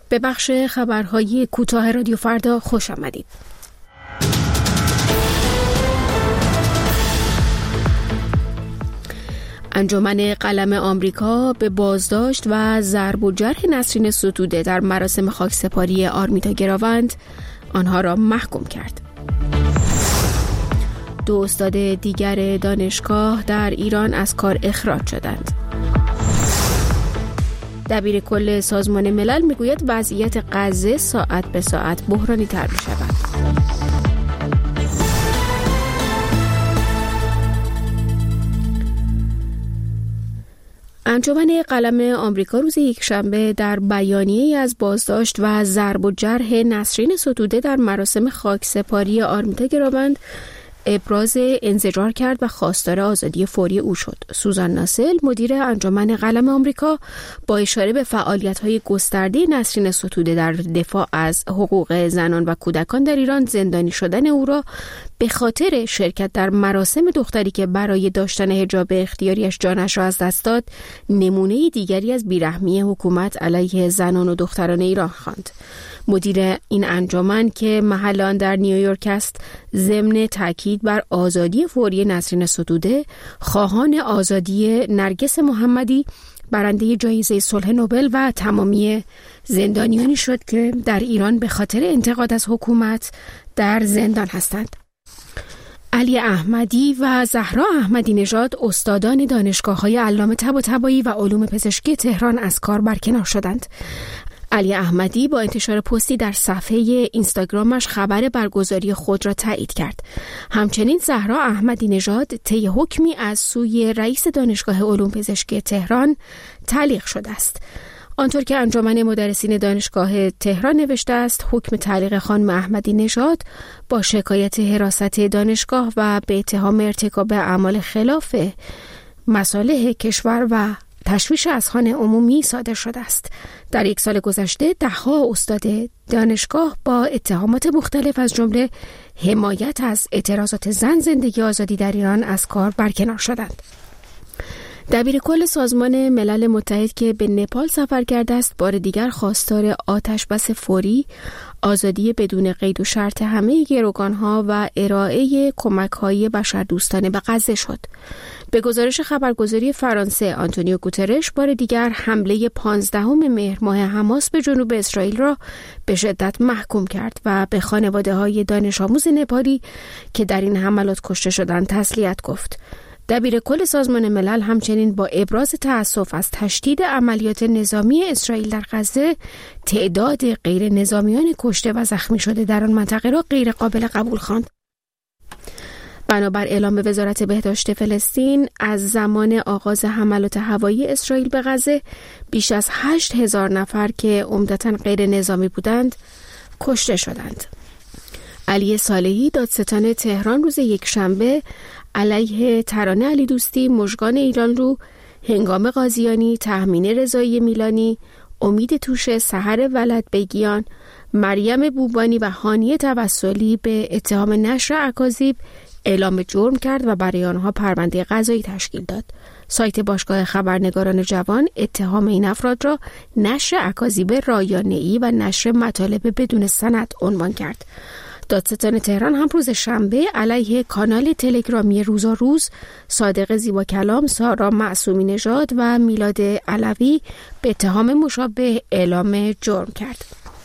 به بخش خبرهای کوتاه رادیو فردا خوش آمدید. انجمن قلم آمریکا به بازداشت و ضرب و جرح نسرین ستوده در مراسم خاکسپاری آرمیتا گراوند آنها را محکوم کرد. 2 استاد دیگر دانشگاه در ایران از کار اخراج شدند. دبیر کل سازمان ملل میگوید وضعیت غزه ساعت به ساعت بحرانی تر می شود. انجمن قلم آمریکا روز یکشنبه در بیانیه‌ای از بازداشت و ضرب و جرح نسرین ستوده در مراسم خاکسپاری آرمیتا گراوند ابراز انزجار کرد و خواستار آزادی فوری او شد. سوزان ناسل، مدیر انجمن قلم آمریکا، با اشاره به فعالیت‌های گسترده نسرین ستوده در دفاع از حقوق زنان و کودکان در ایران، زندانی شدن او را به خاطر شرکت در مراسم دختری که برای داشتن حجاب اختیاریش جانش را از دست داد، نمونه دیگری از بیرحمی حکومت علیه زنان و دختران ایران خواند. مدیر این انجمن که محل آن در نیویورک است، ضمن تاکید بر آزادی فوری نسرین ستوده، خواهان آزادی نرگس محمدی، برنده جایزه صلح نوبل و تمامی زندانیانی شد که در ایران به خاطر انتقاد از حکومت در زندان هستند. علی احمدی و زهرا احمدی نژاد، استادان دانشگاه‌های علامه طباطبایی و علوم پزشکی تهران، از کار برکنار شدند. علی احمدی با انتشار پستی در صفحه اینستاگرامش خبر برگزاری خود را تایید کرد. همچنین زهرا احمدی نژاد طی حکمی از سوی رئیس دانشگاه علوم پزشکی تهران تعلیق شده است. آنطور که انجمن مدرسین دانشگاه تهران نوشته است، حکم تعلیق خانم احمدی نژاد با شکایت حراست دانشگاه و به اتهام ارتکاب اعمال خلاف مصالح کشور و تشویش اذهان عمومی صادر شده است. در 1 سال گذشته 10 استاد دانشگاه با اتهامات مختلف از جمله حمایت از اعتراضات زن زندگی آزادی در ایران از کار برکنار شدند. دبیر کل سازمان ملل متحد که به نپال سفر کرده است، بار دیگر خواستار آتش بس فوری، آزادی بدون قید و شرط همه گروگانها و ارائه کمک‌های بشردوستانه به غزه شد. به گزارش خبرگزاری فرانسه، آنتونیو گوترش بار دیگر حمله 15 مهر ماه حماس به جنوب اسرائیل را به شدت محکوم کرد و به خانواده‌های دانش آموز نپالی که در این حملات کشته شدند تسلیت گفت. دبیر کل سازمان ملل همچنین با ابراز تأسف از تشدید عملیات نظامی اسرائیل در غزه، تعداد غیر نظامیان کشته و زخمی شده در آن منطقه را غیر قابل قبول خواند. بنابر اعلام وزارت بهداشت فلسطین، از زمان آغاز حملات هوایی اسرائیل به غزه، بیش از 8,000 نفر که عمدتاً غیر نظامی بودند کشته شدند. علی صالحی، دادستان تهران، روز یکشنبه علیه ترانه علی دوستی، مژگان ایران رو، هنگام قاضیانی، تهمینه رضایی میلانی، امید توشه، سحر ولد بیگیان، مریم بوبانی و هانیه توسلی به اتهام نشر اکاذیب اعلام جرم کرد و برای آنها پرونده قضایی تشکیل داد. سایت باشگاه خبرنگاران جوان اتهام این افراد را نشر اکاذیب رایانه‌ای و نشر مطالب بدون سند عنوان کرد. دادستان تهران هم روز شنبه علیه کانال تلگرامی روزا روز، صادق زیبا کلام، سارا معصومی نژاد و میلاد علوی به اتهام مشابه اعلام جرم کرد.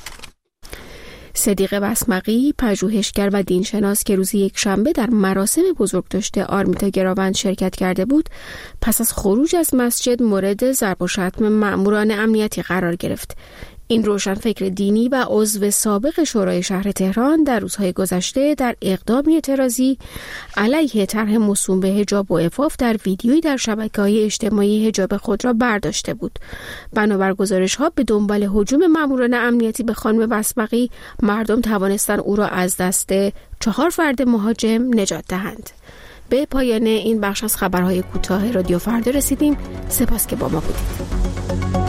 صدیق بسمقی، پژوهشگر و دینشناس که روز یکشنبه در مراسم بزرگداشت آرمیتا گراوند شرکت کرده بود، پس از خروج از مسجد مورد ضرب و شتم مأموران امنیتی قرار گرفت. این روشنفکر دینی و عضو سابق شورای شهر تهران در روزهای گذشته در اقدامی اعتراضی علیه طرح موسوم به حجاب و عفاف در ویدیویی در شبکه‌های اجتماعی حجاب خود را برداشته بود. بنابر گزارش‌ها به دنبال هجوم ماموران امنیتی به خانم بسمقی، مردم توانستند او را از دست 4 فرد مهاجم نجات دهند. به پایان این بخش از خبرهای کوتاه رادیو فردا رسیدیم. سپاس که با ما بودید.